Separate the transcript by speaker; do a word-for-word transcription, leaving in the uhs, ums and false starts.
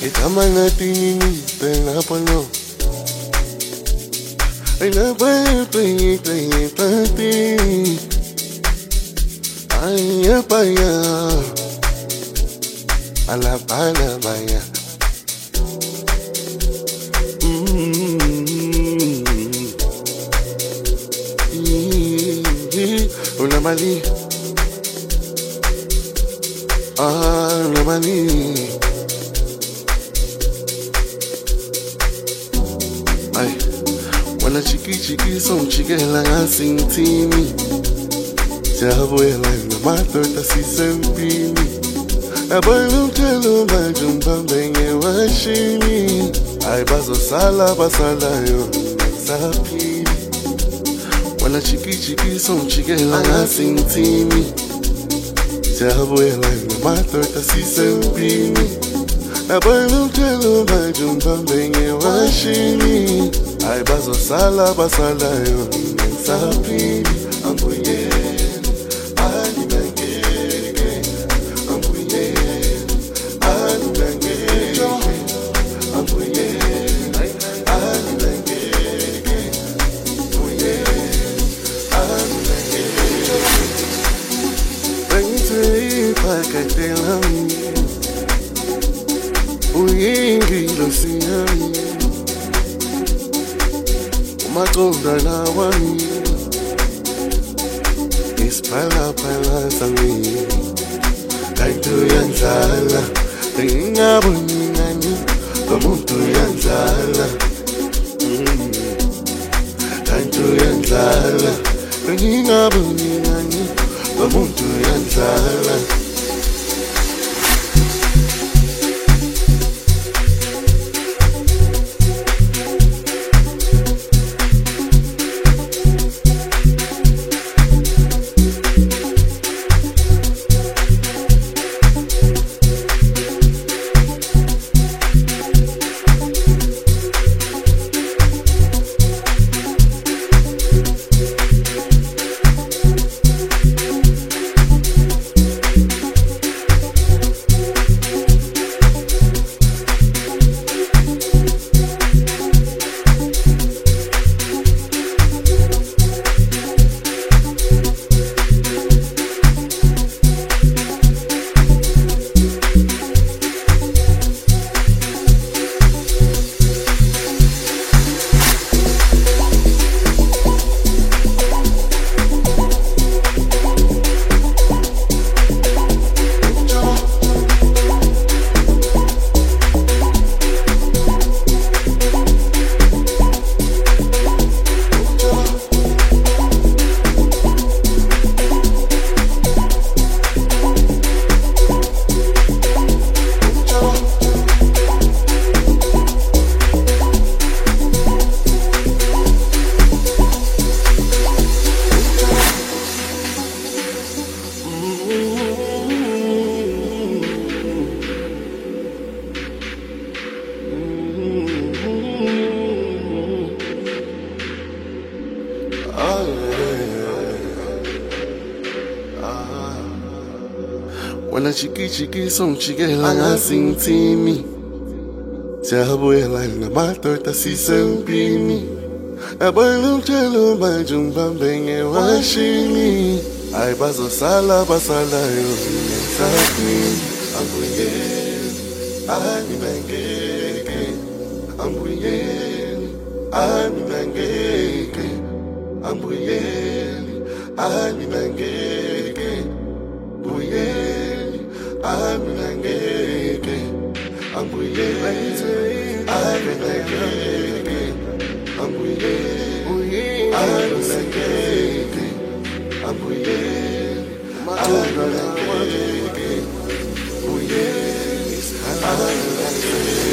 Speaker 1: Itama natin tinapalo. Ay napay-pay, pay-pati. Ay apaya. Alapalabaya. Una mali, ah, una mali. Ay, wala chiki chiki son chikela nga sing timi. Sa abuela na matorta si sempini. Abalo telo majumba benye washini. Ay bazo sala basala yo sapi. Wala chiki chiki son chikela nga sing timi. Sa abuela na matorta si sempini. Abalo telo majumba benye washini. Ay bazo sala basala yo sapi. Ambuye ani bangeke. Ambuye ani bangeke. Ambuye ani bangeke. Ambuye ani bangeke. Bangte pakatelami. Uyingi losiyami. Umatonda na wami. Ispala pala sangi. Kaito yanzala. Ingabuningani. Kamuntu yanzala. Kaito yanzala. Ingabuningani. Kamuntu yanzala. Wala chiki chiki son chikela nga sing timi. Sa abuela na matorta si sempini. Abalo telo majumba benye washini. Ay bazo sala basala yo sapi. Ambuye ani bangeke. Ambuye ani bangeke. Ambuye ani bangeke. Ambuye ani bangeke. Ambuye ani bangeke. Ambuye ani bangeke. Ambuye ani bangeke. Ambuye ani bangeke.